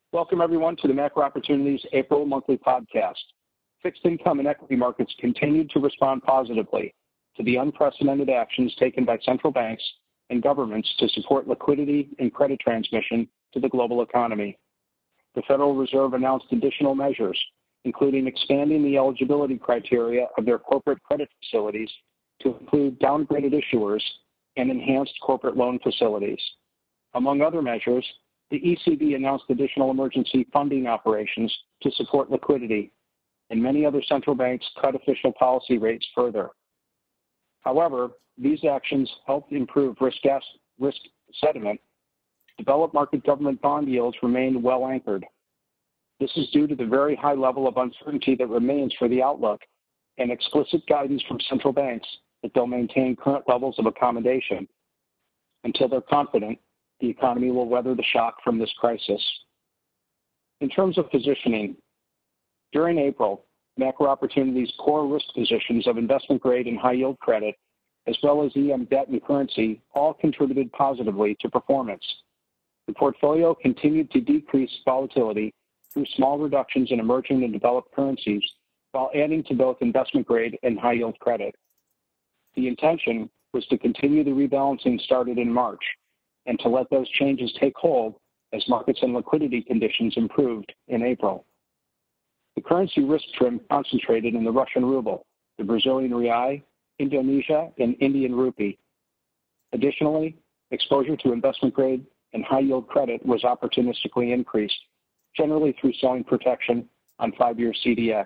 Welcome, everyone, to the Macro Opportunities April monthly podcast. Fixed income and equity markets continued to respond positively to the unprecedented actions taken by central banks and governments to support liquidity and credit transmission to the global economy. The Federal Reserve announced additional measures, including expanding the eligibility criteria of their corporate credit facilities to include downgraded issuers and enhanced corporate loan facilities. Among other measures, the ECB announced additional emergency funding operations to support liquidity, and many other central banks cut official policy rates further. However, these actions helped improve risk sentiment. Developed market government bond yields remained well anchored. This is due to the very high level of uncertainty that remains for the outlook and explicit guidance from central banks that they'll maintain current levels of accommodation until they're confident the economy will weather the shock from this crisis. In terms of positioning, during April, Macro Opportunities' core risk positions of investment grade and high yield credit, as well as EM debt and currency, all contributed positively to performance. The portfolio continued to decrease volatility through small reductions in emerging and developed currencies, while adding to both investment grade and high yield credit. The intention was to continue the rebalancing started in March and to let those changes take hold as markets and liquidity conditions improved in April. The currency risk trim concentrated in the Russian ruble, the Brazilian real, Indonesia, and Indian rupee. Additionally, exposure to investment grade and high yield credit was opportunistically increased, generally through selling protection on 5-year CDX.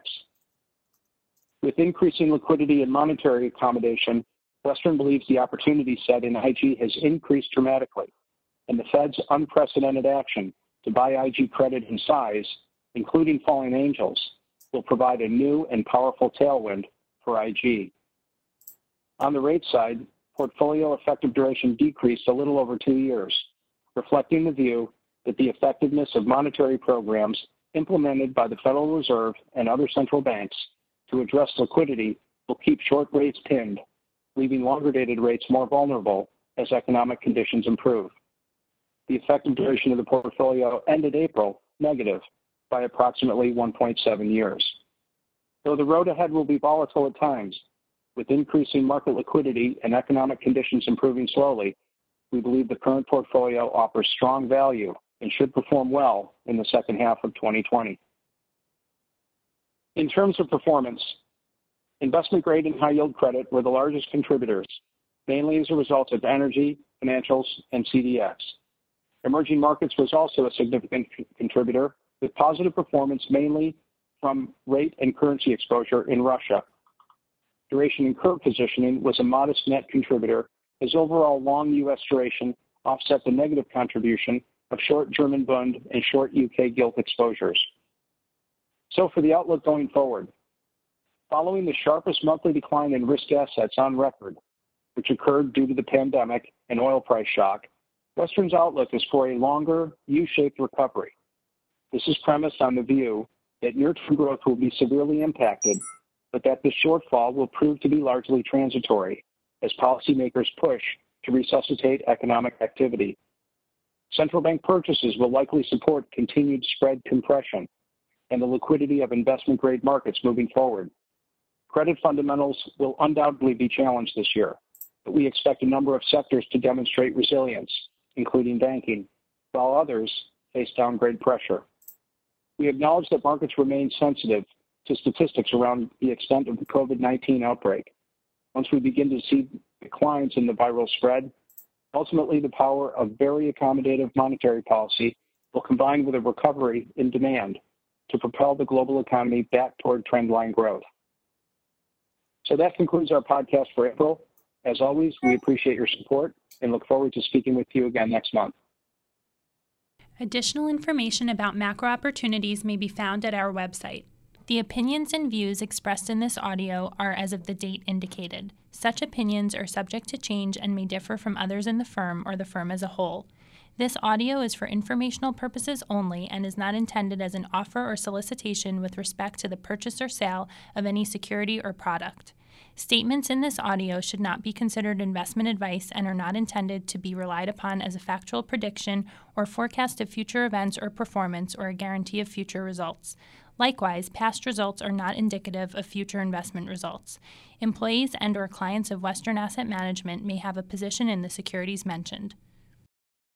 With increasing liquidity and monetary accommodation, Western believes the opportunity set in IG has increased dramatically, and the Fed's unprecedented action to buy IG credit in size, including falling angels, will provide a new and powerful tailwind for IG. On the rate side, portfolio effective duration decreased a little over 2 years, reflecting the view that the effectiveness of monetary programs implemented by the Federal Reserve and other central banks to address liquidity will keep short rates pinned, leaving longer-dated rates more vulnerable as economic conditions improve. The effective duration of the portfolio ended April negative by approximately 1.7 years. Though the road ahead will be volatile at times, with increasing market liquidity and economic conditions improving slowly, we believe the current portfolio offers strong value and should perform well in the second half of 2020. In terms of performance, investment grade and high yield credit were the largest contributors, mainly as a result of energy, financials, and CDX. Emerging markets was also a significant contributor, with positive performance mainly from rate and currency exposure in Russia. Duration and curve positioning was a modest net contributor, as overall long U.S. duration offset the negative contribution of short German Bund and short UK gilt exposures. So for the outlook going forward, following the sharpest monthly decline in risk assets on record, which occurred due to the pandemic and oil price shock, Western's outlook is for a longer U-shaped recovery. This is premised on the view that near-term growth will be severely impacted, but that this shortfall will prove to be largely transitory as policymakers push to resuscitate economic activity. Central bank purchases will likely support continued spread compression and the liquidity of investment-grade markets moving forward. Credit fundamentals will undoubtedly be challenged this year, but we expect a number of sectors to demonstrate resilience, including banking, while others face downgrade pressure. We acknowledge that markets remain sensitive to statistics around the extent of the COVID-19 outbreak. Once we begin to see declines in the viral spread, ultimately the power of very accommodative monetary policy will combine with a recovery in demand to propel the global economy back toward trendline growth. So that concludes our podcast for April. As always, we appreciate your support and look forward to speaking with you again next month. Additional information about Macro Opportunities may be found at our website. The opinions and views expressed in this audio are as of the date indicated. Such opinions are subject to change and may differ from others in the firm or the firm as a whole. This audio is for informational purposes only and is not intended as an offer or solicitation with respect to the purchase or sale of any security or product. Statements in this audio should not be considered investment advice and are not intended to be relied upon as a factual prediction or forecast of future events or performance or a guarantee of future results. Likewise, past results are not indicative of future investment results. Employees and/or clients of Western Asset Management may have a position in the securities mentioned.